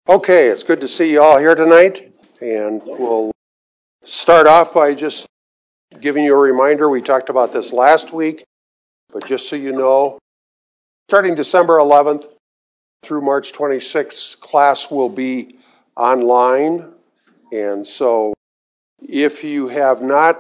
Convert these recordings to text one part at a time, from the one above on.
Okay, it's good to see you all here tonight, and we'll start off by just giving you a reminder. We talked about this last week, but just so you know, starting December 11th through March 26th, class will be online, and so if you are not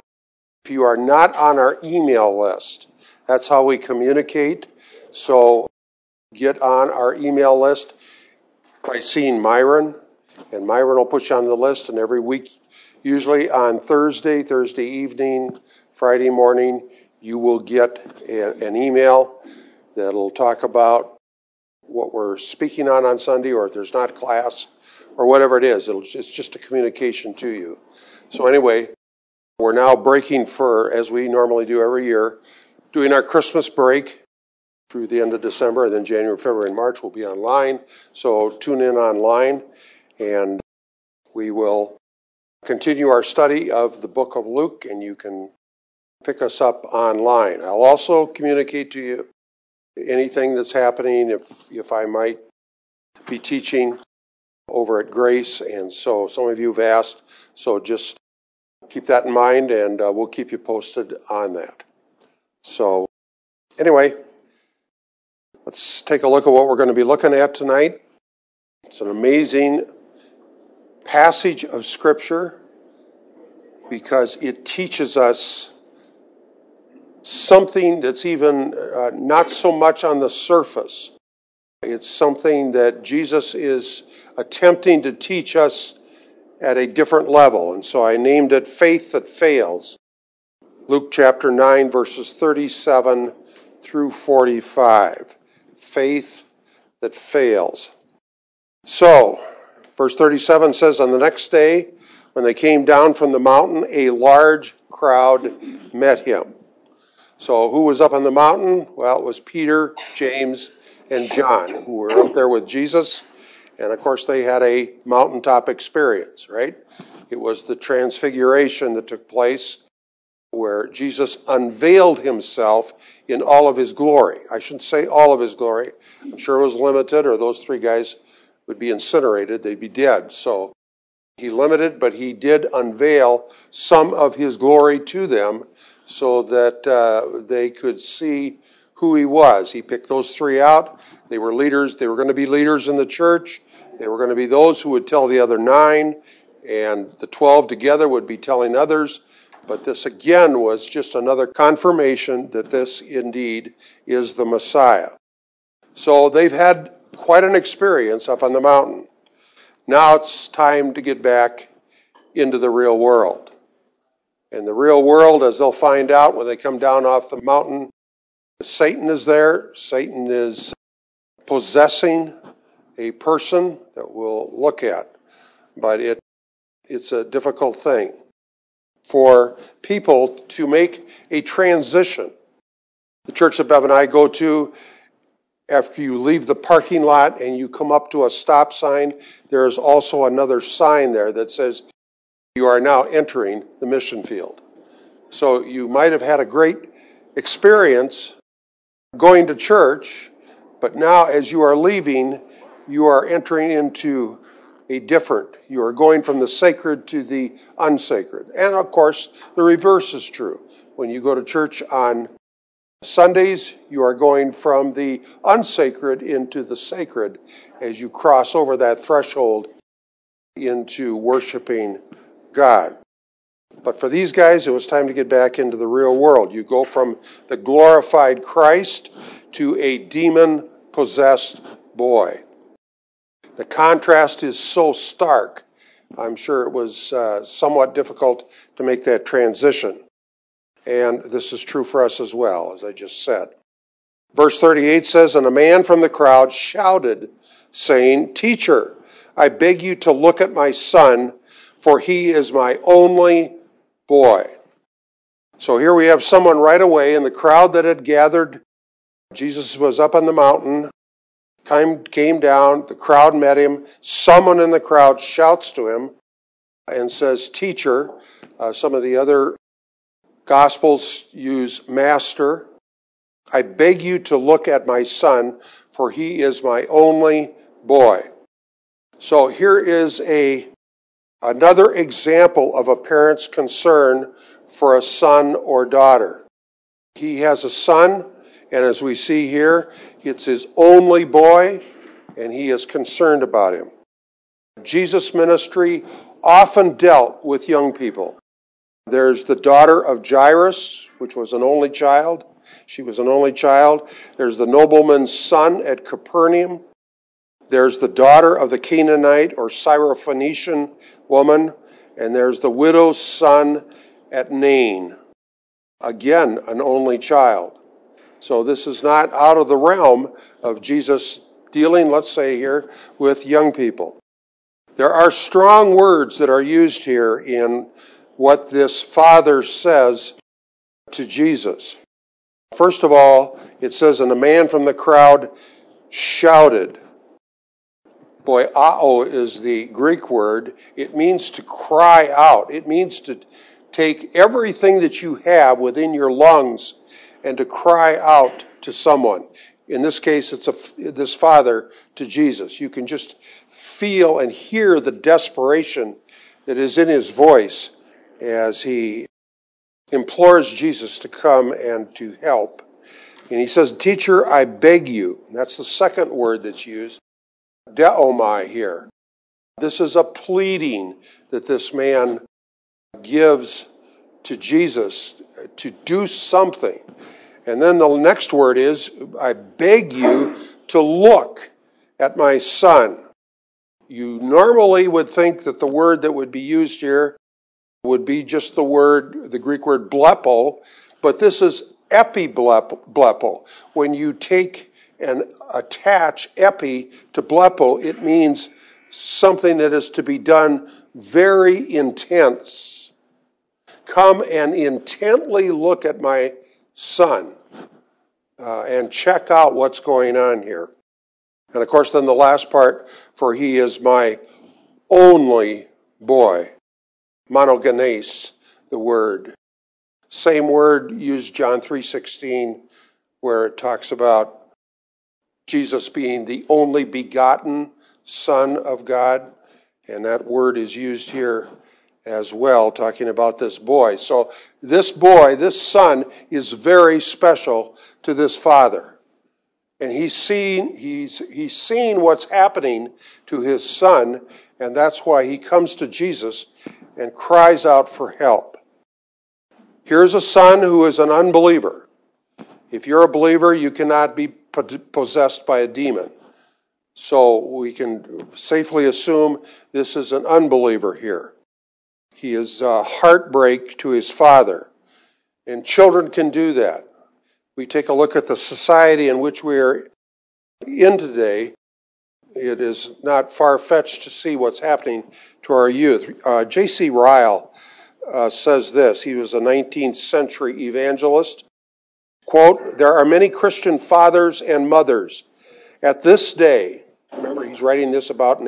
on our email list, that's how we communicate, so get on our email list by seeing Myron, and Myron will put you on the list, and every week, usually on Thursday evening, Friday morning, you will get an email that'll talk about what we're speaking on Sunday, or if there's not class, or whatever it is. It's just a communication to you. So anyway, we're now breaking for, as we normally do every year, doing our Christmas break through the end of December, and then January, February, and March will be online. So tune in online, and we will continue our study of the book of Luke, and you can pick us up online. I'll also communicate to you anything that's happening if I might be teaching over at Grace, and so some of you have asked, so just keep that in mind, and we'll keep you posted on that. So anyway, let's take a look at what we're going to be looking at tonight. It's an amazing passage of Scripture because it teaches us something that's even not so much on the surface. It's something that Jesus is attempting to teach us at a different level. And so I named it Faith That Fails. Luke chapter 9, verses 37 through 45. Faith that fails. So, verse 37 says, on the next day, when they came down from the mountain, a large crowd met him. So, who was up on the mountain? Well, it was Peter, James, and John, who were up there with Jesus. And, of course, they had a mountaintop experience, right? It was the transfiguration that took place, where Jesus unveiled himself in all of his glory. I shouldn't say all of his glory. I'm sure it was limited, or those three guys would be incinerated. They'd be dead. So he limited, but he did unveil some of his glory to them so that they could see who he was. He picked those three out. They were leaders. They were going to be leaders in the church. They were going to be those who would tell the other 9, and the 12 together would be telling others. But this again was just another confirmation that this indeed is the Messiah. So they've had quite an experience up on the mountain. Now it's time to get back into the real world. And the real world, as they'll find out when they come down off the mountain, Satan is there. Satan is possessing a person that we'll look at. But it's a difficult thing for people to make a transition. The church that Bev and I go to, after you leave the parking lot and you come up to a stop sign, there is also another sign there that says, you are now entering the mission field. So you might have had a great experience going to church, but now as you are leaving, you are entering into you are going from the sacred to the unsacred. And of course, the reverse is true. When you go to church on Sundays, you are going from the unsacred into the sacred as you cross over that threshold into worshiping God. But for these guys, it was time to get back into the real world. You go from the glorified Christ to a demon-possessed boy. The contrast is so stark, I'm sure it was somewhat difficult to make that transition. And this is true for us as well, as I just said. Verse 38 says, and a man from the crowd shouted, saying, Teacher, I beg you to look at my son, for he is my only boy. So here we have someone right away in the crowd that had gathered. Jesus was up on the mountain. Time came down, the crowd met him. Someone in the crowd shouts to him and says, Teacher. Some of the other Gospels use Master. I beg you to look at my son, for he is my only boy. So here is another example of a parent's concern for a son or daughter. He has a son, and as we see here, it's his only boy, and he is concerned about him. Jesus' ministry often dealt with young people. There's the daughter of Jairus, which was an only child. She was an only child. There's the nobleman's son at Capernaum. There's the daughter of the Canaanite or Syrophoenician woman. And there's the widow's son at Nain. Again, an only child. So this is not out of the realm of Jesus dealing, let's say here, with young people. There are strong words that are used here in what this father says to Jesus. First of all, it says, and a man from the crowd shouted. Boiao is the Greek word. It means to cry out. It means to take everything that you have within your lungs and to cry out to someone. In this case, it's this father to Jesus. You can just feel and hear the desperation that is in his voice as he implores Jesus to come and to help. And he says, teacher, I beg you. And that's the second word that's used. Deomai here. This is a pleading that this man gives to Jesus to do something. And then the next word is, I beg you to look at my son. You normally would think that the word that would be used here would be just the Greek word blepo, but this is epiblepo. When you take and attach epi to blepo, it means something that is to be done very intense. Come and intently look at my son and check out what's going on here. And of course, then the last part, for he is my only boy. Monogenes, the word. Same word used John 3:16, where it talks about Jesus being the only begotten Son of God. And that word is used here as well, talking about this boy. So this boy, this son, is very special to this father. And he's seen what's happening to his son, and that's why he comes to Jesus and cries out for help. Here's a son who is an unbeliever. If you're a believer, you cannot be possessed by a demon. So we can safely assume this is an unbeliever here. He is heartbreak to his father. And children can do that. We take a look at the society in which we are in today. It is not far-fetched to see what's happening to our youth. J.C. Ryle says this. He was a 19th century evangelist. Quote, there are many Christian fathers and mothers at this day. Remember, he's writing this about in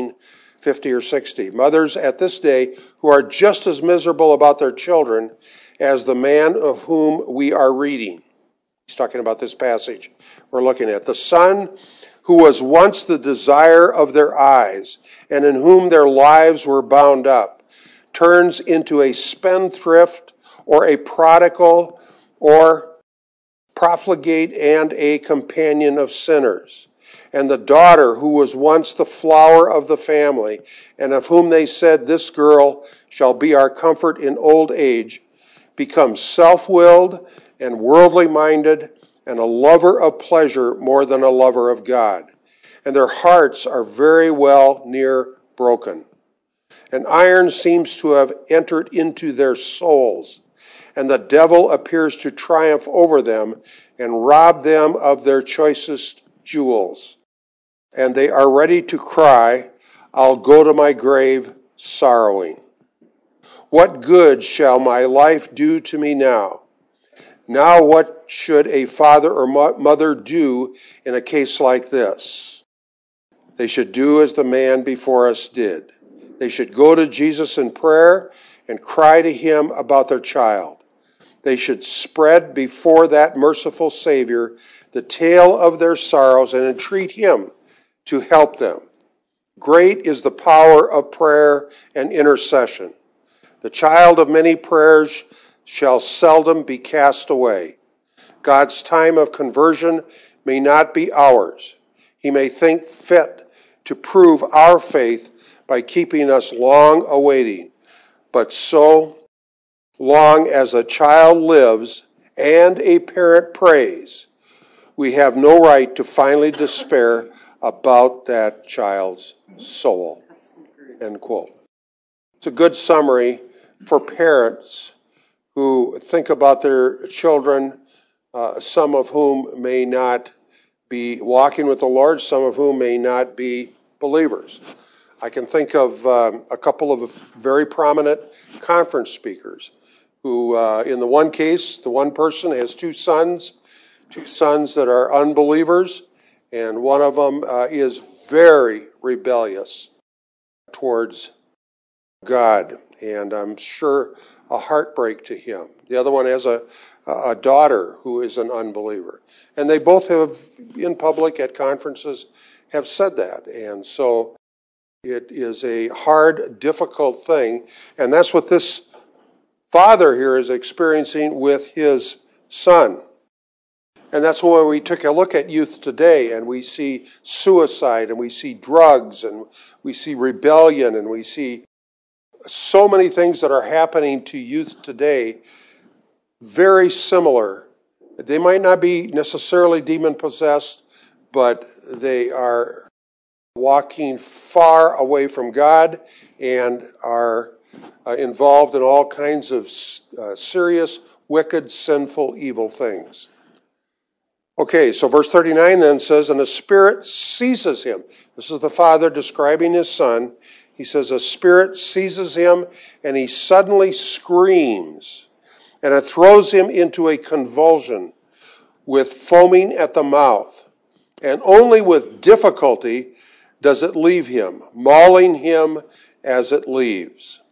1850 or 60. Mothers at this day who are just as miserable about their children as the man of whom we are reading. He's talking about this passage we're looking at. The son who was once the desire of their eyes and in whom their lives were bound up turns into a spendthrift or a prodigal or profligate and a companion of sinners. And the daughter who was once the flower of the family and of whom they said, this girl shall be our comfort in old age, becomes self-willed and worldly minded and a lover of pleasure more than a lover of God. And their hearts are very well near broken. And iron seems to have entered into their souls, and the devil appears to triumph over them and rob them of their choicest jewels. And they are ready to cry, I'll go to my grave sorrowing. What good shall my life do to me now? Now what should a father or mother do in a case like this? They should do as the man before us did. They should go to Jesus in prayer and cry to him about their child. They should spread before that merciful Savior the tale of their sorrows and entreat him to help them. Great is the power of prayer and intercession. The child of many prayers shall seldom be cast away. God's time of conversion may not be ours. He may think fit to prove our faith by keeping us long awaiting. But so long as a child lives and a parent prays, we have no right to finally despair about that child's soul. End quote. It's a good summary for parents who think about their children, some of whom may not be walking with the Lord, some of whom may not be believers. I can think of a couple of very prominent conference speakers who, in the one case, the one person has two sons that are unbelievers, and one of them is very rebellious towards God, and I'm sure a heartbreak to him. The other one has a daughter who is an unbeliever. And they both have, in public at conferences, have said that. And so it is a hard, difficult thing. And that's what this father here is experiencing with his son. And that's why we took a look at youth today, and we see suicide, and we see drugs, and we see rebellion, and we see so many things that are happening to youth today, very similar. They might not be necessarily demon-possessed, but they are walking far away from God and are involved in all kinds of serious, wicked, sinful, evil things. Okay, so verse 39 then says, and a spirit seizes him. This is the father describing his son. He says, a spirit seizes him, and he suddenly screams, and it throws him into a convulsion with foaming at the mouth. And only with difficulty does it leave him, mauling him as it leaves.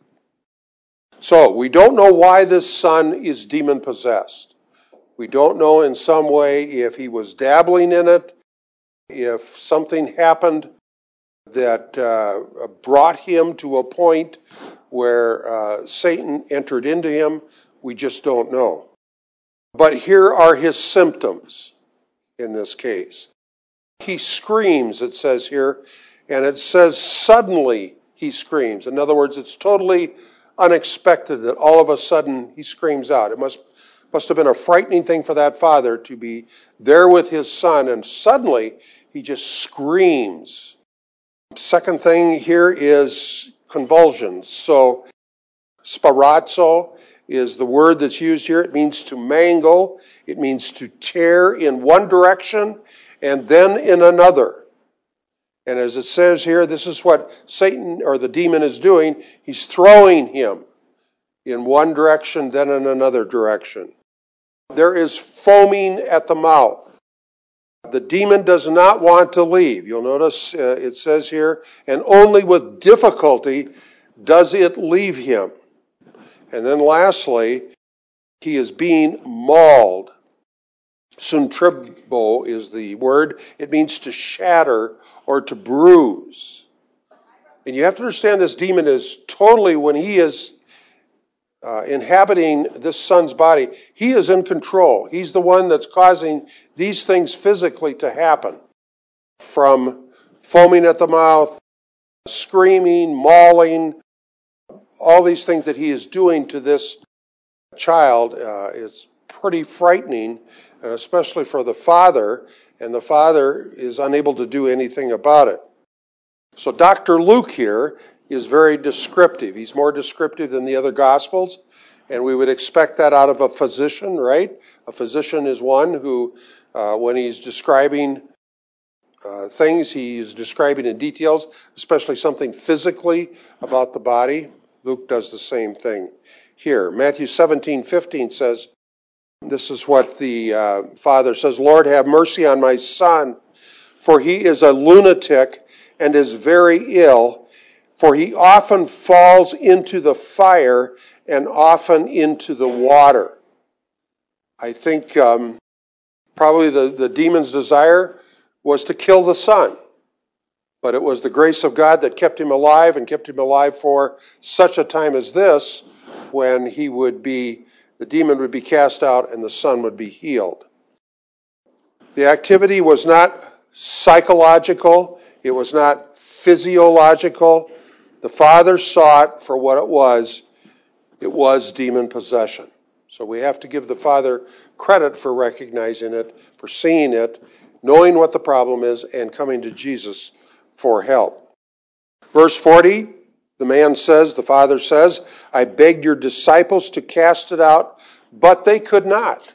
So, we don't know why this son is demon-possessed. We don't know in some way if he was dabbling in it, if something happened that brought him to a point where Satan entered into him. We just don't know. But here are his symptoms in this case. He screams, it says here, and it says suddenly he screams. In other words, it's totally unexpected that all of a sudden he screams out. It must have been a frightening thing for that father to be there with his son, and suddenly he just screams. Second thing here is convulsions. So, sparazzo is the word that's used here. It means to mangle. It means to tear in one direction and then in another. And as it says here, this is what Satan or the demon is doing. He's throwing him in one direction, then in another direction. There is foaming at the mouth. The demon does not want to leave. You'll notice it says here, and only with difficulty does it leave him. And then lastly, he is being mauled. Suntribo is the word. It means to shatter or to bruise. And you have to understand this demon is totally, when he is inhabiting this son's body, he is in control. He's the one that's causing these things physically to happen. From foaming at the mouth, screaming, mauling, all these things that he is doing to this child is pretty frightening, and especially for the father, and the father is unable to do anything about it. So Dr. Luke here is very descriptive. He's more descriptive than the other Gospels, and we would expect that out of a physician, right? A physician is one who, when he's describing things, he's describing in details, especially something physically about the body. Luke does the same thing here. Matthew 17:15 says, this is what the father says, Lord, have mercy on my son, for he is a lunatic and is very ill, for he often falls into the fire and often into the water. I think probably the demon's desire was to kill the son. But it was the grace of God that kept him alive and kept him alive for such a time as this, when the demon would be cast out and the son would be healed. The activity was not psychological. It was not physiological. The Father saw it for what it was. It was demon possession. So we have to give the Father credit for recognizing it, for seeing it, knowing what the problem is, and coming to Jesus for help. Verse 40, the Father says, I begged your disciples to cast it out, but they could not.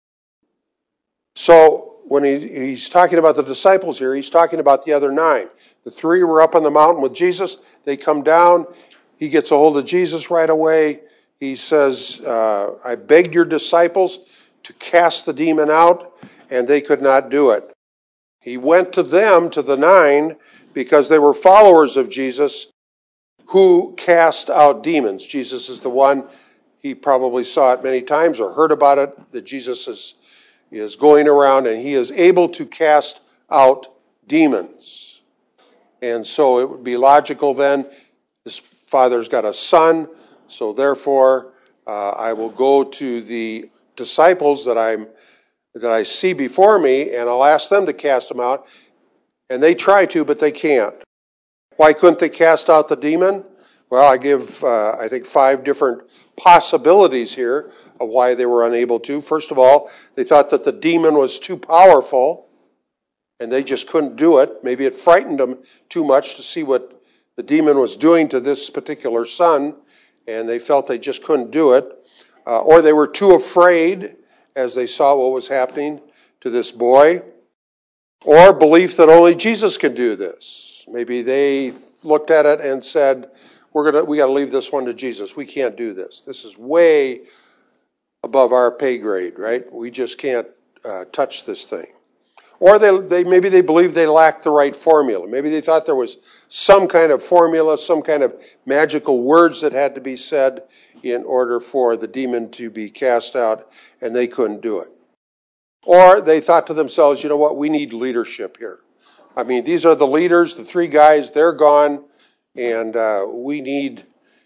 So when he's talking about the disciples here, he's talking about the other 9. The 3 were up on the mountain with Jesus. They come down. He gets a hold of Jesus right away. He says, I begged your disciples to cast the demon out, and they could not do it. He went to them, to the 9, because they were followers of Jesus who cast out demons. Jesus is the one, he probably saw it many times or heard about it, that Jesus is going around and he is able to cast out demons. And so it would be logical then, this Father's got a son, so therefore I will go to the disciples that I see before me, and I'll ask them to cast them out. And they try to, but they can't. Why couldn't they cast out the demon? Well, I give, I think, 5 different possibilities here of why they were unable to. First of all, they thought that the demon was too powerful, and they just couldn't do it. Maybe it frightened them too much to see what the demon was doing to this particular son, and they felt they just couldn't do it. Or they were too afraid as they saw what was happening to this boy. Or belief that only Jesus can do this. Maybe they looked at it and said, we got to leave this one to Jesus. We can't do this. This is way above our pay grade, right? We just can't touch this thing. Or maybe they believed they lacked the right formula. Maybe they thought there was some kind of formula, some kind of magical words that had to be said in order for the demon to be cast out, and they couldn't do it. Or they thought to themselves, you know what, we need leadership here. I mean, these are the leaders, the 3 guys, they're gone, and we need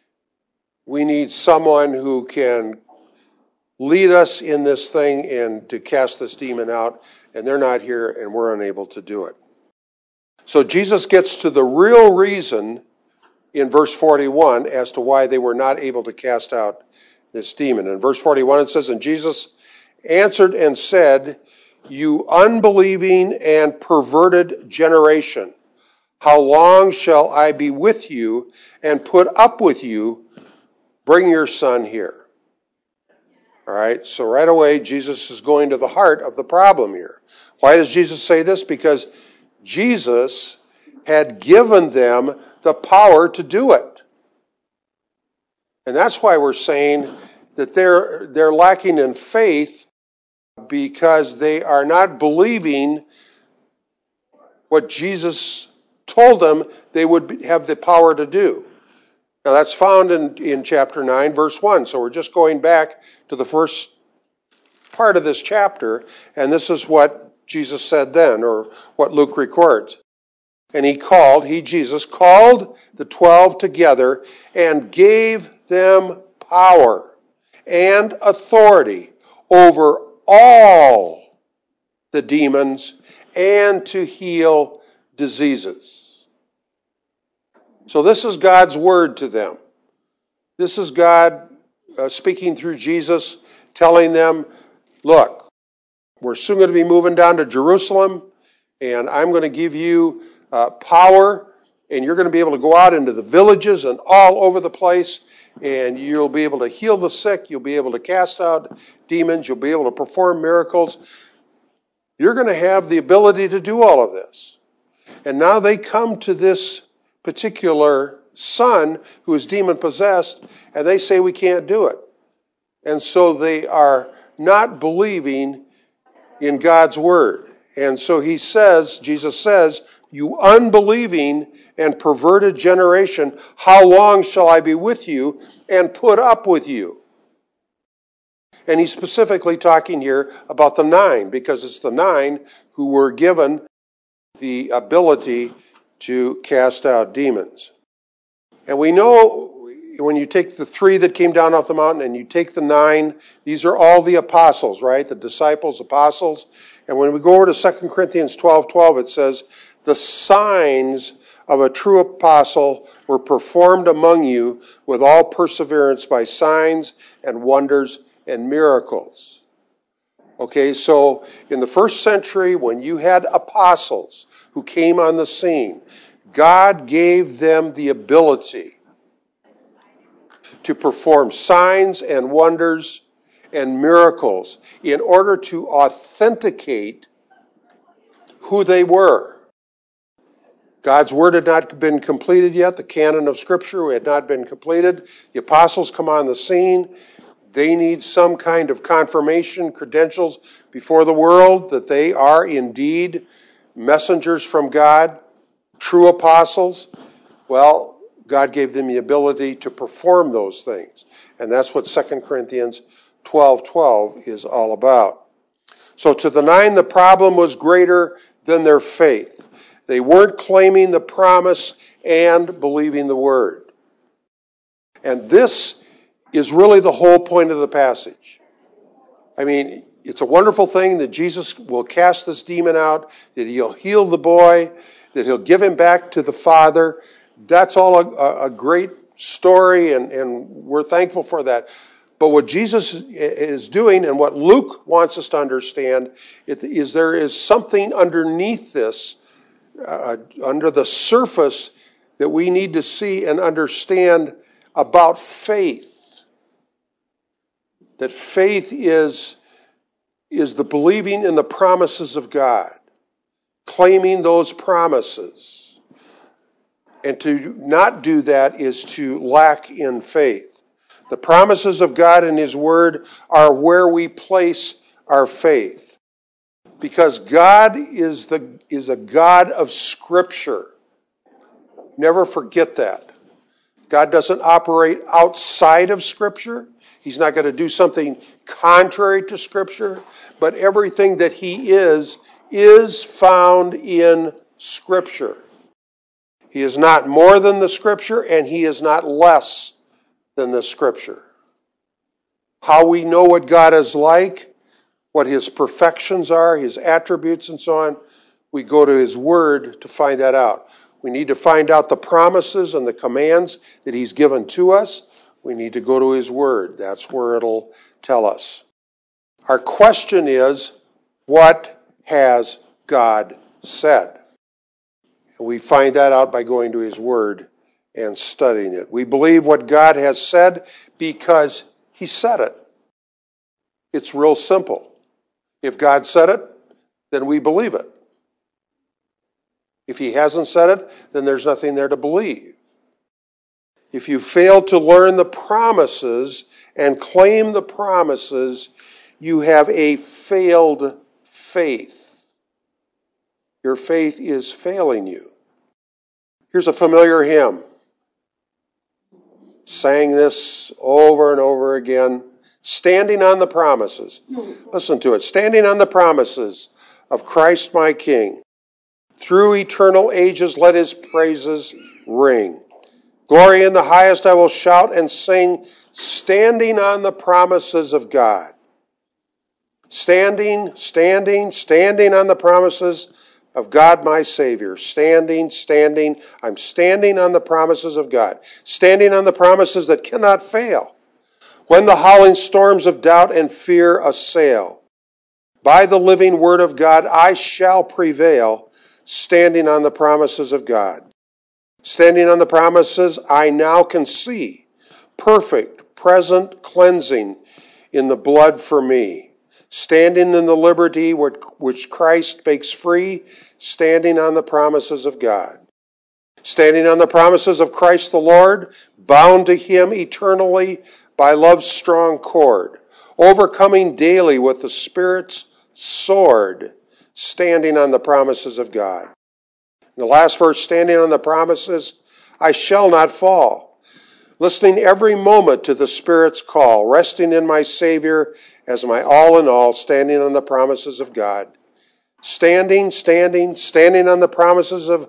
someone who can lead us in this thing and to cast this demon out, and they're not here, and we're unable to do it. So Jesus gets to the real reason in verse 41 as to why they were not able to cast out this demon. In verse 41 it says, and Jesus answered and said, you unbelieving and perverted generation, how long shall I be with you and put up with you? Bring your son here. All right, so right away Jesus is going to the heart of the problem here. Why does Jesus say this? Because Jesus had given them the power to do it. And that's why we're saying that they're lacking in faith, because they are not believing what Jesus told them they would have the power to do. Now that's found in chapter 9, verse 1. So we're just going back to the first part of this chapter, and this is what Jesus said then, or what Luke records. And Jesus called the 12 together and gave them power and authority over all the demons and to heal diseases. So this is God's word to them. This is God speaking through Jesus, telling them, look, we're soon going to be moving down to Jerusalem, and I'm going to give you power, and you're going to be able to go out into the villages and all over the place, and you'll be able to heal the sick, you'll be able to cast out demons, you'll be able to perform miracles. You're going to have the ability to do all of this. And now they come to this particular son who is demon-possessed, and they say we can't do it. And so they are not believing in God's word. And so Jesus says, you unbelieving and perverted generation, how long shall I be with you and put up with you? And he's specifically talking here about the 9, because it's the 9 who were given the ability to cast out demons. And we know when you take the 3 that came down off the mountain and you take the 9, these are all the apostles, right? The disciples, apostles. And when we go over to 2 Corinthians 12:12, it says, the signs of a true apostle were performed among you with all perseverance by signs and wonders and miracles. Okay, so in the first century, when you had apostles who came on the scene, God gave them the ability to perform signs and wonders and miracles in order to authenticate who they were. God's word had not been completed yet. The canon of Scripture had not been completed. The apostles come on the scene. They need some kind of confirmation, credentials before the world that they are indeed messengers from God, true apostles. Well, God gave them the ability to perform those things. And that's what 2 Corinthians 12:12 is all about. So to the 9, the problem was greater than their faith. They weren't claiming the promise and believing the word. And this is really the whole point of the passage. I mean, it's a wonderful thing that Jesus will cast this demon out, that he'll heal the boy, that he'll give him back to the Father. That's all a great story, and we're thankful for that. But what Jesus is doing, and what Luke wants us to understand, is there is something underneath this, under the surface, that we need to see and understand about faith. That faith is the believing in the promises of God, claiming those promises. And to not do that is to lack in faith. The promises of God and His Word are where we place our faith. Because God is a God of Scripture. Never forget that. God doesn't operate outside of Scripture. He's not going to do something contrary to Scripture. But everything that He is found in Scripture. He is not more than the Scripture, and He is not less than the Scripture. How we know what God is like, what His perfections are, His attributes and so on, we go to His Word to find that out. We need to find out the promises and the commands that He's given to us. We need to go to His Word. That's where it'll tell us. Our question is, what has God said? And we find that out by going to His Word and studying it. We believe what God has said because He said it. It's real simple. If God said it, then we believe it. If He hasn't said it, then there's nothing there to believe. If you fail to learn the promises and claim the promises, you have a failed faith. Your faith is failing you. Here's a familiar hymn. Sang this over and over again. Standing on the promises. Listen to it. Standing on the promises of Christ my King. Through eternal ages let His praises ring. Glory in the highest I will shout and sing, standing on the promises of God. Standing on the promises of God my Savior. I'm standing on the promises of God. Standing on the promises that cannot fail. When the howling storms of doubt and fear assail, by the living word of God I shall prevail, standing on the promises of God. Standing on the promises I now can see, perfect, present cleansing in the blood for me. Standing in the liberty which Christ makes free, standing on the promises of God. Standing on the promises of Christ the Lord, bound to Him eternally, by love's strong cord, overcoming daily with the Spirit's sword, standing on the promises of God. In the last verse, standing on the promises, I shall not fall. Listening every moment to the Spirit's call, resting in my Savior as my all in all, standing on the promises of God. Standing on the promises of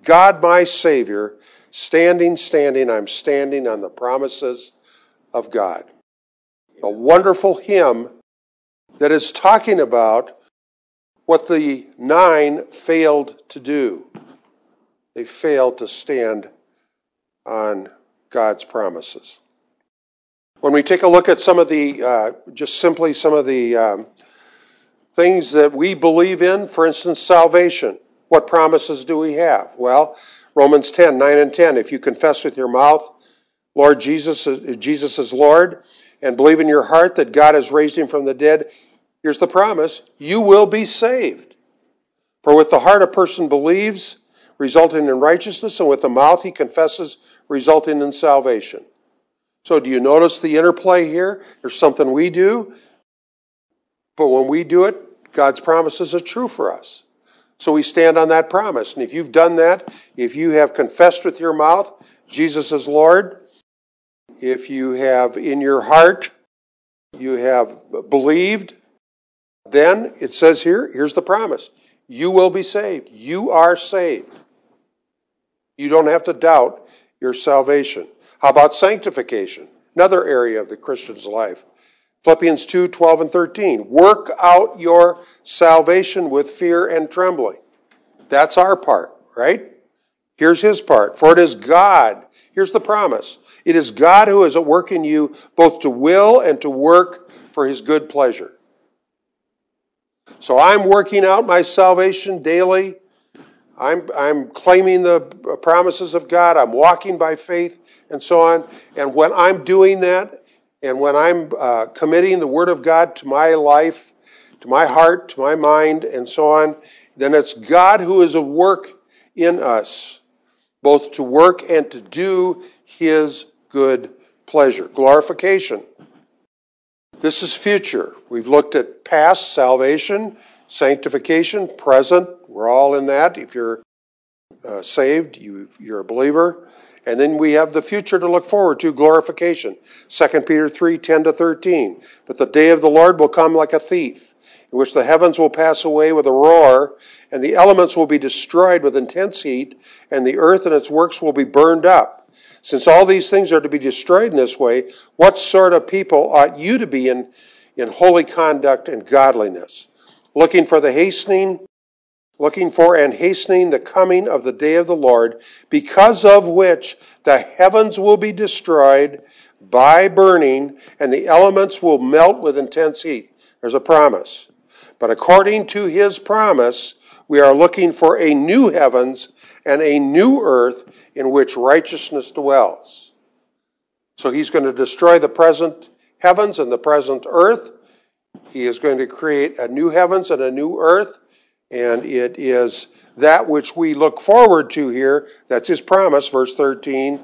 God my Savior, standing, I'm standing on the promises of God. A wonderful hymn that is talking about what the 9 failed to do. They failed to stand on God's promises. When we take a look at some of the, just simply some of the things that we believe in, for instance, salvation, what promises do we have? Well, Romans 10, 9 and 10, if you confess with your mouth, Lord Jesus is Lord, and believe in your heart that God has raised him from the dead, here's the promise, you will be saved. For with the heart a person believes, resulting in righteousness, and with the mouth he confesses, resulting in salvation. So do you notice the interplay here? There's something we do, but when we do it, God's promises are true for us. So we stand on that promise. And if you've done that, if you have confessed with your mouth, Jesus is Lord, if you have in your heart, you have believed, then it says here, here's the promise. You will be saved. You are saved. You don't have to doubt your salvation. How about sanctification? Another area of the Christian's life. Philippians 2, 12 and 13. Work out your salvation with fear and trembling. That's our part, right? Here's his part. For it is God. Here's the promise. It is God who is at work in you both to will and to work for his good pleasure. So I'm working out my salvation daily. I'm claiming the promises of God. I'm walking by faith and so on. And when I'm doing that, and when I'm committing the Word of God to my life, to my heart, to my mind, and so on, then it's God who is at work in us, both to work and to do his good pleasure. Glorification. This is future. We've looked at past, salvation, sanctification, present. We're all in that. If you're saved, you're a believer. And then we have the future to look forward to, glorification. 2 Peter 3, 10 to 13. But the day of the Lord will come like a thief, in which the heavens will pass away with a roar, and the elements will be destroyed with intense heat, and the earth and its works will be burned up. Since all these things are to be destroyed in this way, what sort of people ought you to be in holy conduct and godliness, looking for and hastening the coming of the day of the Lord, because of which the heavens will be destroyed by burning, and the elements will melt with intense heat. There's a promise. But according to his promise, we are looking for a new heavens and a new earth in which righteousness dwells. So he's going to destroy the present heavens and the present earth. He is going to create a new heavens and a new earth. And it is that which we look forward to here. That's his promise, verse 13,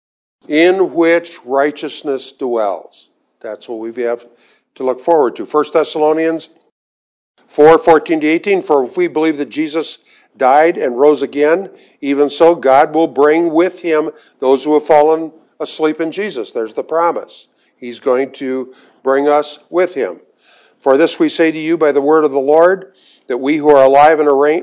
in which righteousness dwells. That's what we have to look forward to. 1 Thessalonians 4, 14 to 18, for if we believe that Jesus died and rose again, even so God will bring with him those who have fallen asleep in Jesus. There's the promise. He's going to bring us with him. For this we say to you by the word of the Lord, that we who are alive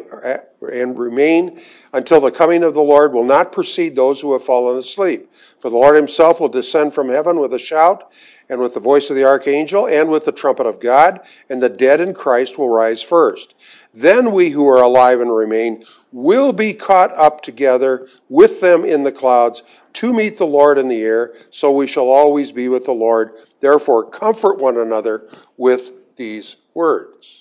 and remain until the coming of the Lord will not precede those who have fallen asleep. For the Lord himself will descend from heaven with a shout, and with the voice of the archangel, and with the trumpet of God, and the dead in Christ will rise first. Then we who are alive and remain will be caught up together with them in the clouds to meet the Lord in the air, so we shall always be with the Lord. Therefore, comfort one another with these words.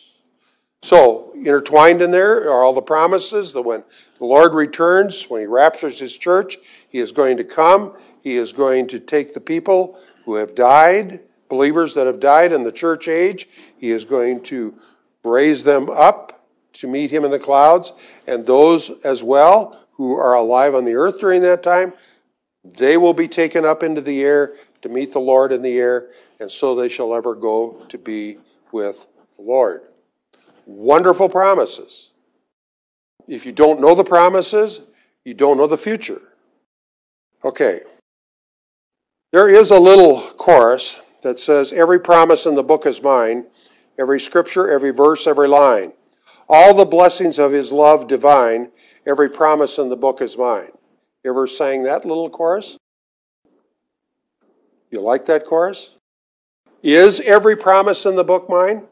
So, intertwined in there are all the promises that when the Lord returns, when he raptures his church, he is going to come. He is going to take the people who have died, believers that have died in the church age. He is going to raise them up to meet him in the clouds. And those as well who are alive on the earth during that time, they will be taken up into the air to meet the Lord in the air. And so they shall ever go to be with the Lord. Wonderful promises. If you don't know the promises, you don't know the future. Okay. There is a little chorus that says, every promise in the book is mine, every scripture, every verse, every line. All the blessings of his love divine, every promise in the book is mine. You ever sang that little chorus? You like that chorus? Is every promise in the book mine?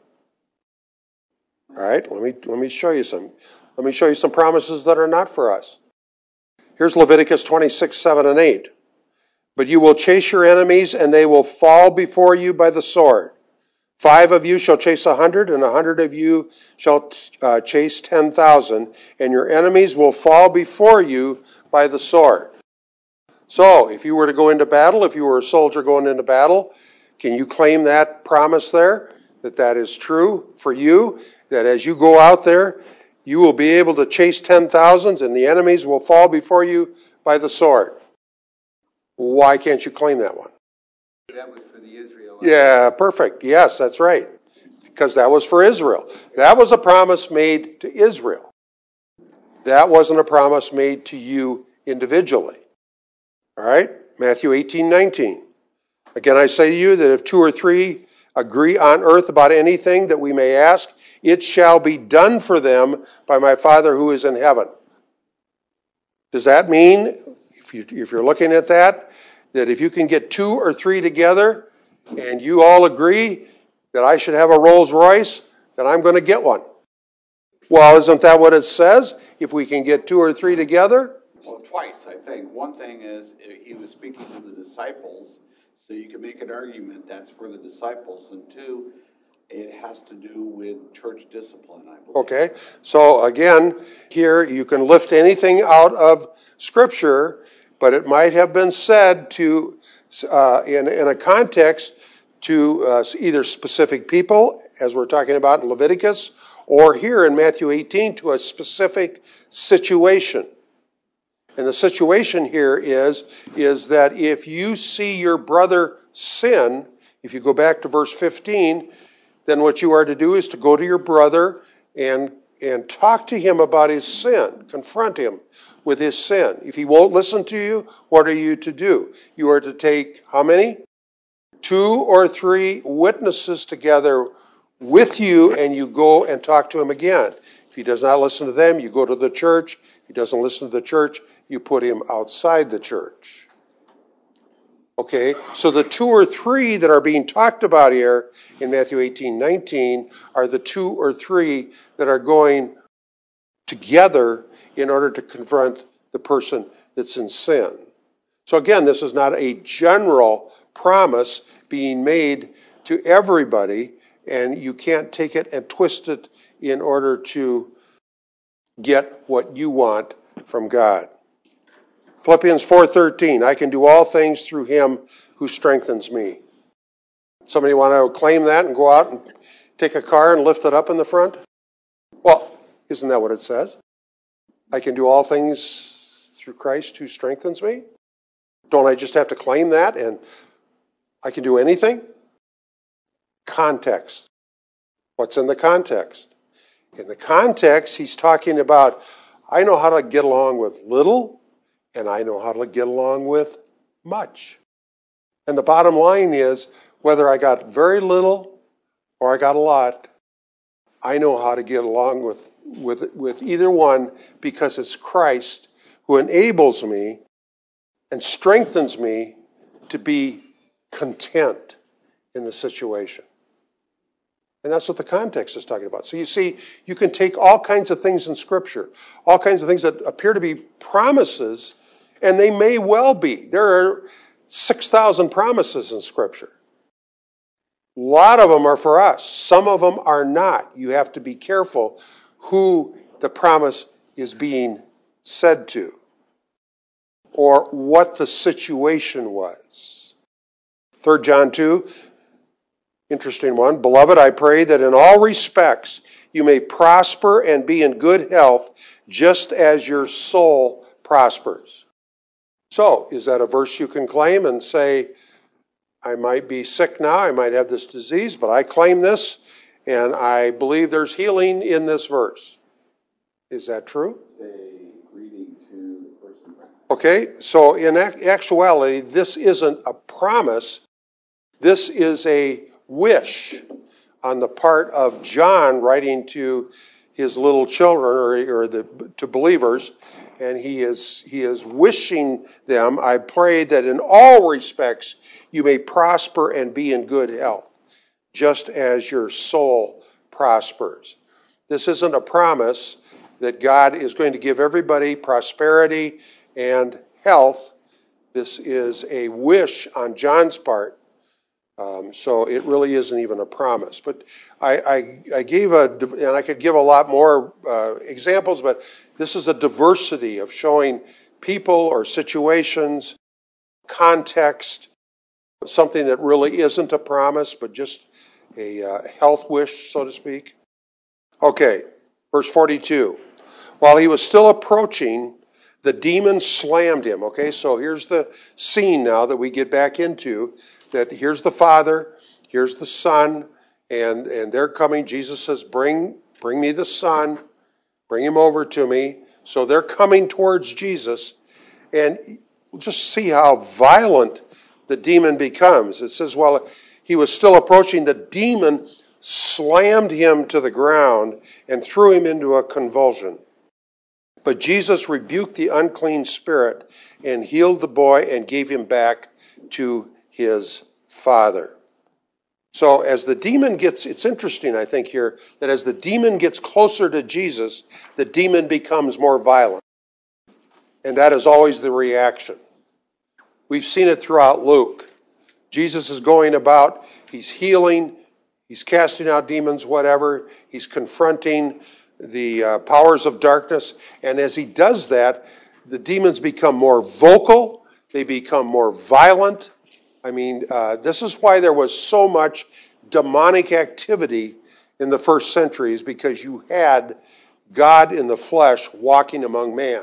All right, let me show you some. Let me show you some promises that are not for us. Here's Leviticus 26, 7 and 8. But you will chase your enemies, and they will fall before you by the sword. 5 of you shall chase 100, and 100 of you shall chase 10,000, and your enemies will fall before you by the sword. So, if you were to go into battle, if you were a soldier going into battle, can you claim that promise there? That is true for you? That as you go out there, you will be able to chase 10,000s, and the enemies will fall before you by the sword. Why can't you claim that one? That was for the Israelites. Yeah, perfect. Yes, that's right. Because that was for Israel. That was a promise made to Israel. That wasn't a promise made to you individually. All right? Matthew 18, 19. Again, I say to you that if 2 or 3 agree on earth about anything that we may ask, it shall be done for them by my Father who is in heaven. Does that mean, if you're looking at that if you can get 2 or 3 together and you all agree that I should have a Rolls Royce, then I'm going to get one? Well, isn't that what it says? If we can get 2 or 3 together? Well, twice, I think. One thing is he was speaking to the disciples, so you can make an argument that's for the disciples. And 2, it has to do with church discipline, I believe. Okay, so again, here you can lift anything out of Scripture, but it might have been said to, in a context, to either specific people, as we're talking about in Leviticus, or here in Matthew 18, to a specific situation. And the situation here is that if you see your brother sin, if you go back to verse 15, then what you are to do is to go to your brother and talk to him about his sin. Confront him with his sin. If he won't listen to you, what are you to do? You are to take how many? 2 or 3 witnesses together with you, and you go and talk to him again. If he does not listen to them, you go to the church. If he doesn't listen to the church, you put him outside the church. Okay, so the 2 or 3 that are being talked about here in Matthew 18, 19 are the 2 or 3 that are going together in order to confront the person that's in sin. So again, this is not a general promise being made to everybody, and you can't take it and twist it in order to get what you want from God. Philippians 4:13, I can do all things through him who strengthens me. Somebody want to claim that and go out and take a car and lift it up in the front? Well, isn't that what it says? I can do all things through Christ who strengthens me? Don't I just have to claim that and I can do anything? Context. What's in the context? In the context, he's talking about, I know how to get along with little, and I know how to get along with much. And the bottom line is, whether I got very little or I got a lot, I know how to get along with either one, because it's Christ who enables me and strengthens me to be content in the situation. And that's what the context is talking about. So you see, you can take all kinds of things in Scripture, all kinds of things that appear to be promises, and they may well be. There are 6,000 promises in Scripture. A lot of them are for us. Some of them are not. You have to be careful who the promise is being said to, or what the situation was. 3 John 2, interesting one. Beloved, I pray that in all respects you may prosper and be in good health, just as your soul prospers. So, is that a verse you can claim and say, I might be sick now, I might have this disease, but I claim this, and I believe there's healing in this verse? Is that true? A greeting to the person. Okay, so in actuality, this isn't a promise. This is a wish on the part of John writing to his little children to believers, and he is wishing them, I pray that in all respects you may prosper and be in good health, just as your soul prospers. This isn't a promise that God is going to give everybody prosperity and health. This is a wish on John's part. So it really isn't even a promise. But I gave and I could give a lot more examples, but this is a diversity of showing people or situations, context, something that really isn't a promise, but just a health wish, so to speak. Okay, verse 42. While he was still approaching, the demon slammed him. Okay, so here's the scene now that we get back into. That here's the Father, here's the Son, and they're coming. Jesus says, bring me the Son, bring him over to me. So they're coming towards Jesus, and just see how violent the demon becomes. It says, while he was still approaching, the demon slammed him to the ground and threw him into a convulsion. But Jesus rebuked the unclean spirit and healed the boy and gave him back to his father. So as the demon gets, it's interesting, I think here, that as the demon gets closer to Jesus, the demon becomes more violent. And that is always the reaction. We've seen it throughout Luke. Jesus is going about, he's healing, he's casting out demons, whatever. He's confronting the powers of darkness. And as he does that, the demons become more vocal, they become more violent. I mean, this is why there was so much demonic activity in the first centuries, because you had God in the flesh walking among man.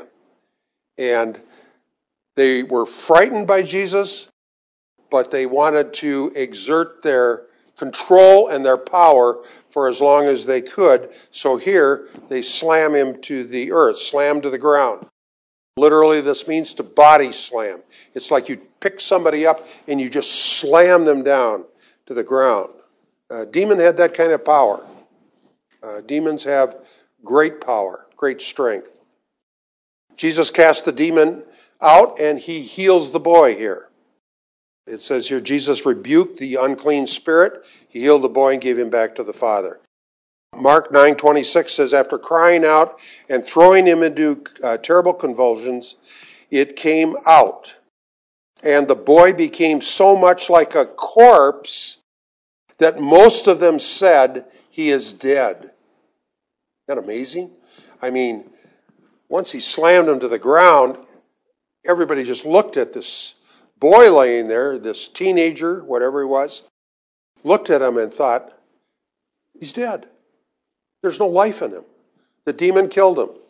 And they were frightened by Jesus, but they wanted to exert their control and their power for as long as they could. So here, they slam him to the earth, slam to the ground. Literally, this means to body slam. It's like you pick somebody up and you just slam them down to the ground. Demon had that kind of power. Demons have great power, great strength. Jesus cast the demon out and he heals the boy here. It says here, Jesus rebuked the unclean spirit. He healed the boy and gave him back to the father. Mark 9:26 says, after crying out and throwing him into terrible convulsions, it came out. And the boy became so much like a corpse that most of them said, he is dead. Isn't that amazing? I mean, once he slammed him to the ground, everybody just looked at this boy laying there, this teenager, whatever he was, looked at him and thought, he's dead. There's no life in him. The demon killed him.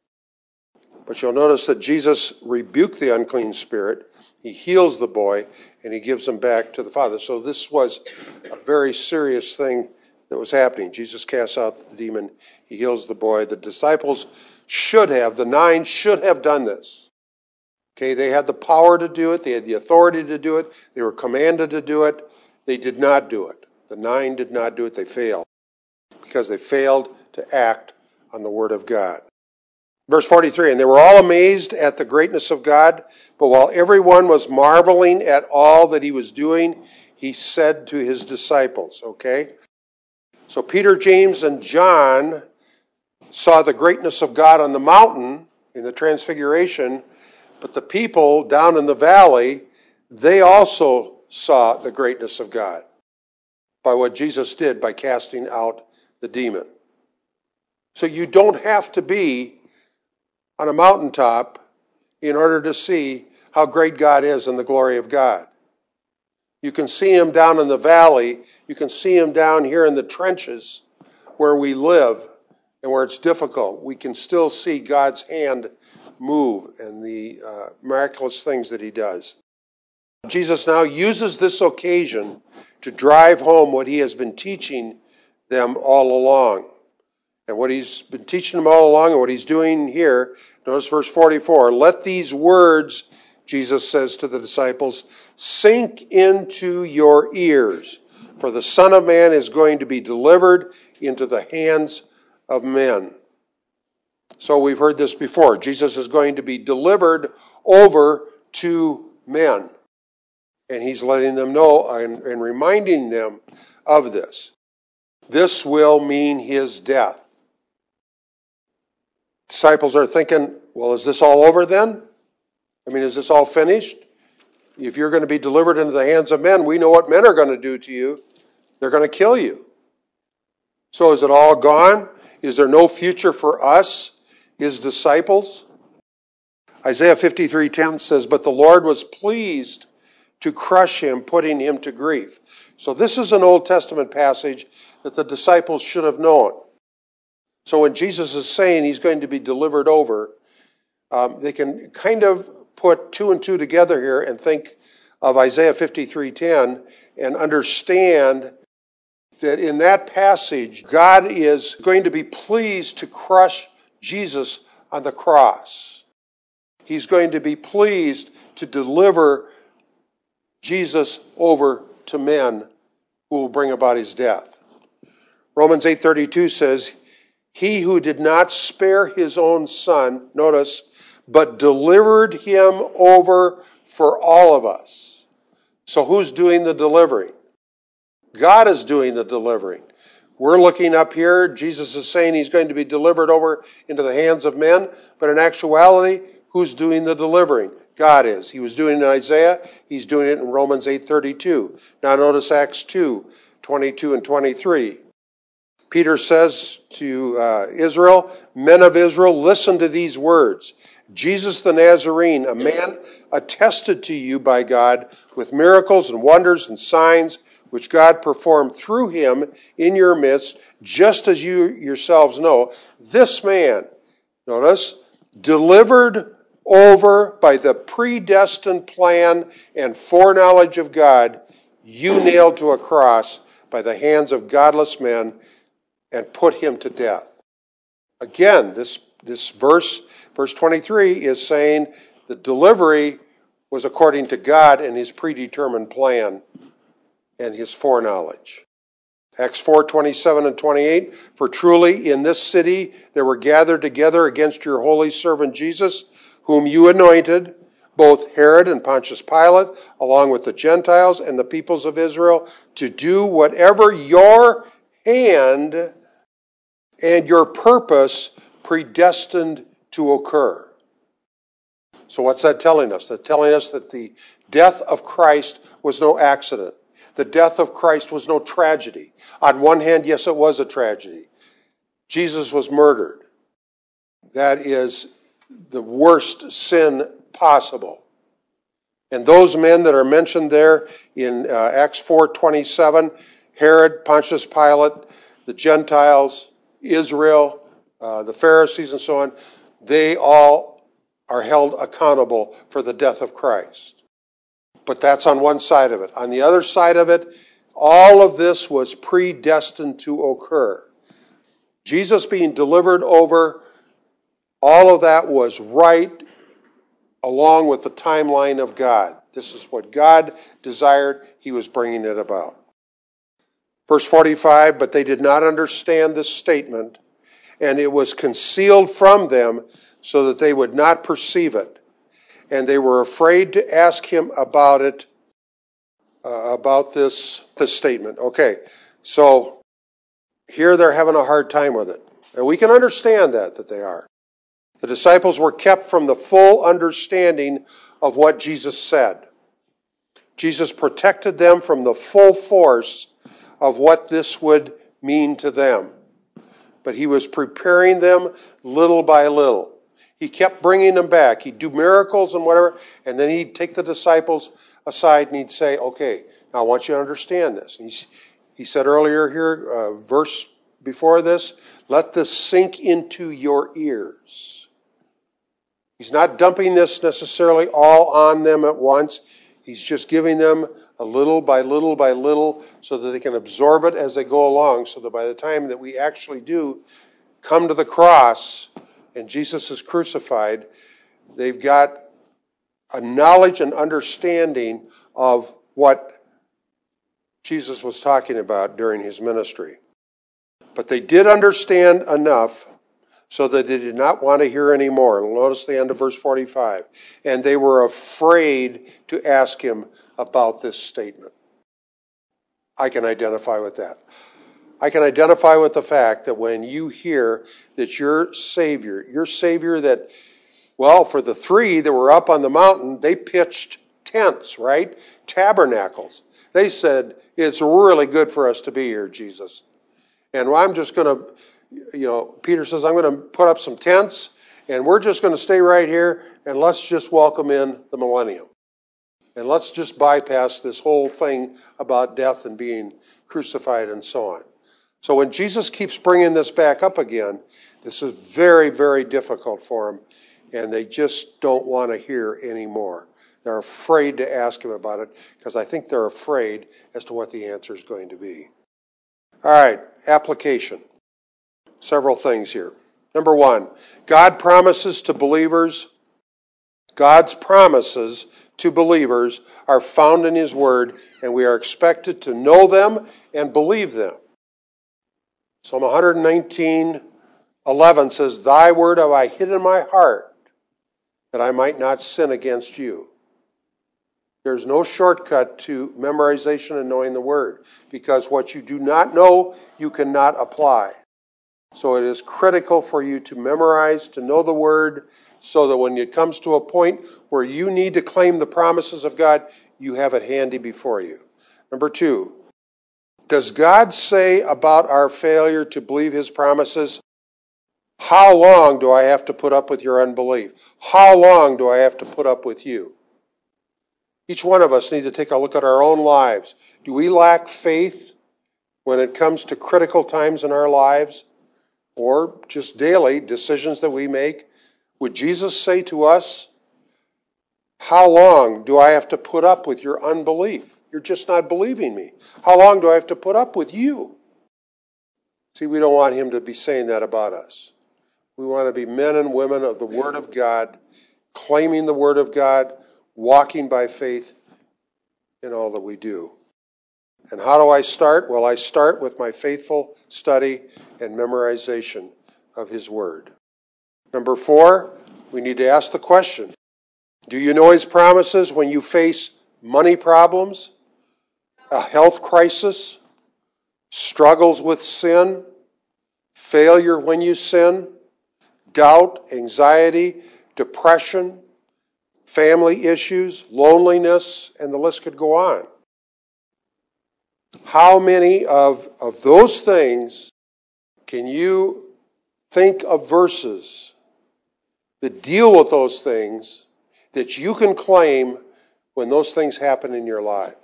But you'll notice that Jesus rebuked the unclean spirit. He heals the boy, and he gives him back to the Father. So this was a very serious thing that was happening. Jesus casts out the demon. He heals the boy. The disciples the 9 should have done this. Okay, they had the power to do it. They had the authority to do it. They were commanded to do it. They did not do it. The 9 did not do it. They failed, because they failed to act on the word of God. Verse 43, and they were all amazed at the greatness of God, but while everyone was marveling at all that he was doing, he said to his disciples, okay? So Peter, James, and John saw the greatness of God on the mountain in the Transfiguration, but the people down in the valley, they also saw the greatness of God by what Jesus did by casting out the demon. So you don't have to be on a mountaintop in order to see how great God is and the glory of God. You can see him down in the valley. You can see him down here in the trenches where we live and where it's difficult. We can still see God's hand move and the miraculous things that he does. Jesus now uses this occasion to drive home what he has been teaching them all along. And what he's been teaching them all along and what he's doing here, notice verse 44, let these words, Jesus says to the disciples, sink into your ears, for the Son of Man is going to be delivered into the hands of men. So we've heard this before. Jesus is going to be delivered over to men. And he's letting them know and reminding them of this. This will mean his death. Disciples are thinking, well, is this all over then? I mean, is this all finished? If you're going to be delivered into the hands of men, we know what men are going to do to you. They're going to kill you. So is it all gone? Is there no future for us, his disciples? Isaiah 53:10 says, but the Lord was pleased to crush him, putting him to grief. So this is an Old Testament passage that the disciples should have known. So when Jesus is saying he's going to be delivered over, they can kind of put two and two together here and think of Isaiah 53:10 and understand that in that passage, God is going to be pleased to crush Jesus on the cross. He's going to be pleased to deliver Jesus over to men who will bring about his death. Romans 8:32 says, he who did not spare his own son, notice, but delivered him over for all of us. So who's doing the delivering? God is doing the delivering. We're looking up here. Jesus is saying he's going to be delivered over into the hands of men. But in actuality, who's doing the delivering? God is. He was doing it in Isaiah. He's doing it in Romans 8:32. Now notice Acts 2:22 and 23. Peter says to Israel, men of Israel, listen to these words. Jesus the Nazarene, a man attested to you by God with miracles and wonders and signs which God performed through him in your midst, just as you yourselves know. This man, notice, delivered over by the predestined plan and foreknowledge of God, you nailed to a cross by the hands of godless men and put him to death. Again, this verse 23, is saying the delivery was according to God and his predetermined plan and his foreknowledge. Acts 4:27 and 28, for truly in this city there were gathered together against your holy servant Jesus, whom you anointed, both Herod and Pontius Pilate, along with the Gentiles and the peoples of Israel, to do whatever your hand and your purpose predestined to occur. So what's that telling us? That's telling us that the death of Christ was no accident. The death of Christ was no tragedy. On one hand, yes, it was a tragedy. Jesus was murdered. That is the worst sin possible. And those men that are mentioned there in Acts 4:27, Herod, Pontius Pilate, the Gentiles, Israel, the Pharisees and so on, they all are held accountable for the death of Christ. But that's on one side of it. On the other side of it, all of this was predestined to occur. Jesus being delivered over, all of that was right along with the timeline of God. This is what God desired. He was bringing it about. Verse 45, but they did not understand this statement, and it was concealed from them so that they would not perceive it. And they were afraid to ask him about it, about this statement. Okay, so here they're having a hard time with it. And we can understand that they are. The disciples were kept from the full understanding of what Jesus said. Jesus protected them from the full force of what this would mean to them. But he was preparing them little by little. He kept bringing them back. He'd do miracles and whatever, and then he'd take the disciples aside and he'd say, okay, now I want you to understand this. He said earlier here, verse before this, let this sink into your ears. He's not dumping this necessarily all on them at once. He's just giving them a little by little by little so that they can absorb it as they go along, so that by the time that we actually do come to the cross and Jesus is crucified, they've got a knowledge and understanding of what Jesus was talking about during his ministry. But they did understand enough so that they did not want to hear any more. Notice the end of verse 45. And they were afraid to ask him about this statement. I can identify with that. I can identify with the fact that when you hear that your Savior that, well, for the three that were up on the mountain, they pitched tents, right? Tabernacles. They said, it's really good for us to be here, Jesus. And I'm just going to, Peter says, I'm going to put up some tents, and we're just going to stay right here, and let's just welcome in the millennium. And let's just bypass this whole thing about death and being crucified and so on. So when Jesus keeps bringing this back up again, this is very, very difficult for them, and they just don't want to hear anymore. They're afraid to ask him about it because I think they're afraid as to what the answer is going to be. All right, application. Several things here. Number one, God's promises to believers are found in his word, and we are expected to know them and believe them. Psalm 119:11 says, Thy word have I hid in my heart, that I might not sin against you. There's no shortcut to memorization and knowing the word, because what you do not know, you cannot apply. So it is critical for you to memorize, to know the word, so that when it comes to a point where you need to claim the promises of God, you have it handy before you. Number two, does God say about our failure to believe his promises, how long do I have to put up with your unbelief? How long do I have to put up with you? Each one of us need to take a look at our own lives. Do we lack faith when it comes to critical times in our lives or just daily decisions that we make? Would Jesus say to us, how long do I have to put up with your unbelief? You're just not believing me. How long do I have to put up with you? See, we don't want him to be saying that about us. We want to be men and women of the Word of God, claiming the Word of God, walking by faith in all that we do. And how do I start? Well, I start with my faithful study and memorization of his Word. Number 4, we need to ask the question, do you know his promises when you face money problems, a health crisis, struggles with sin, failure when you sin, doubt, anxiety, depression, family issues, loneliness, and the list could go on? How many of those things can you think of verses that deal with those things that you can claim when those things happen in your lives?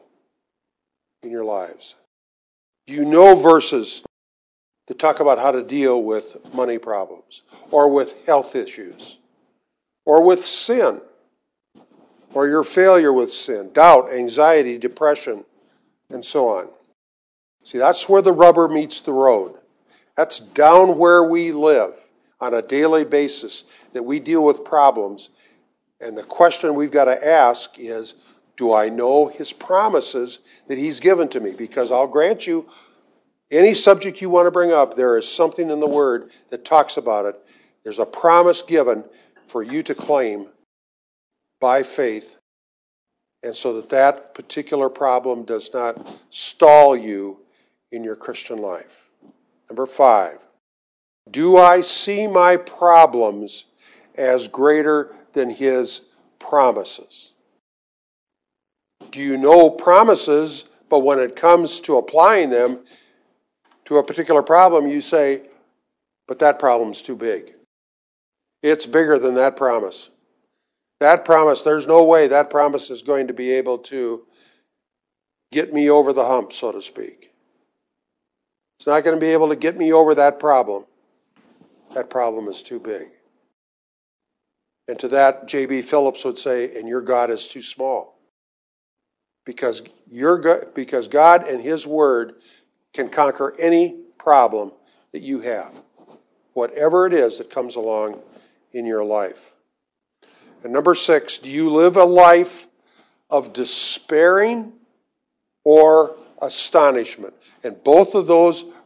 You know verses that talk about how to deal with money problems, or with health issues, or with sin, or your failure with sin, doubt, anxiety, depression, and so on. See, that's where the rubber meets the road. That's down where we live on a daily basis, that we deal with problems. And the question we've got to ask is, do I know his promises that he's given to me? Because I'll grant you, any subject you want to bring up, there is something in the Word that talks about it. There's a promise given for you to claim by faith, and so that particular problem does not stall you in your Christian life. Number 5, do I see my problems as greater than his promises? Do you know promises, but when it comes to applying them to a particular problem, you say, but that problem's too big. It's bigger than that promise. That promise, there's no way that promise is going to be able to get me over the hump, so to speak. It's not going to be able to get me over that problem. That problem is too big. And to that, J.B. Phillips would say, and your God is too small. Because God and his Word can conquer any problem that you have, whatever it is that comes along in your life. And number 6, do you live a life of despairing or astonishment? And both of those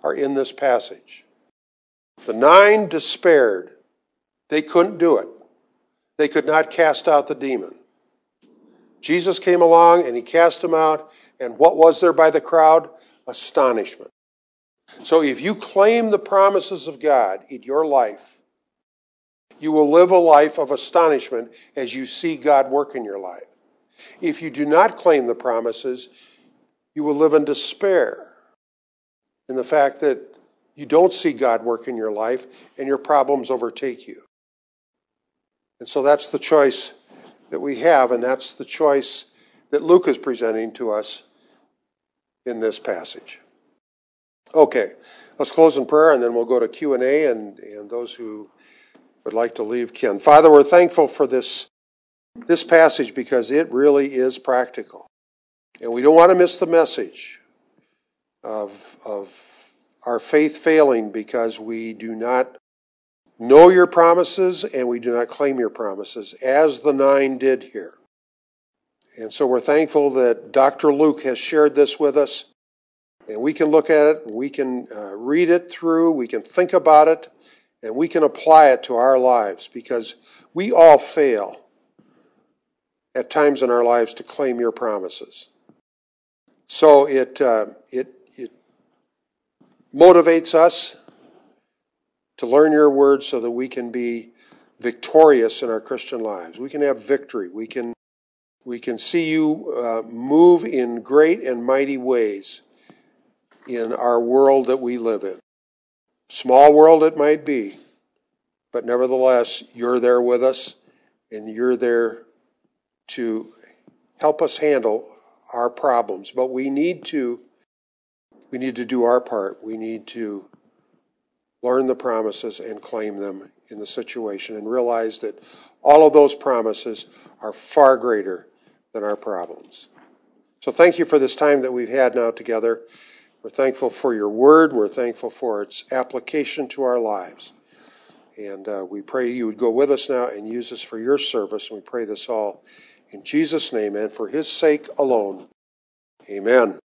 are in this passage. The 9 despaired. They couldn't do it. They could not cast out the demon. Jesus came along and he cast them out. And what was there by the crowd? Astonishment. So if you claim the promises of God in your life, you will live a life of astonishment as you see God work in your life. If you do not claim the promises, you will live in despair in the fact that you don't see God work in your life and your problems overtake you. And so that's the choice that we have, and that's the choice that Luke is presenting to us in this passage. Okay, let's close in prayer, and then we'll go to Q&A, and those who would like to leave can. Father, we're thankful for this passage because it really is practical. And we don't want to miss the message of our faith failing because we do not know your promises and we do not claim your promises, as the 9 did here. And so we're thankful that Dr. Luke has shared this with us, and we can look at it, we can read it through, we can think about it, and we can apply it to our lives, because we all fail at times in our lives to claim your promises. So it motivates us to learn your word so that we can be victorious in our Christian lives. We can have victory. We can see you move in great and mighty ways in our world that we live in. Small world it might be, but nevertheless, you're there with us, and you're there to help us handle our problems. But we need to do our part. We need to learn the promises and claim them in the situation and realize that all of those promises are far greater than our problems. So thank you for this time that we've had now together. We're thankful for your word. We're thankful for its application to our lives. And we pray you would go with us now and use us for your service. And we pray this all in Jesus' name and for his sake alone. Amen.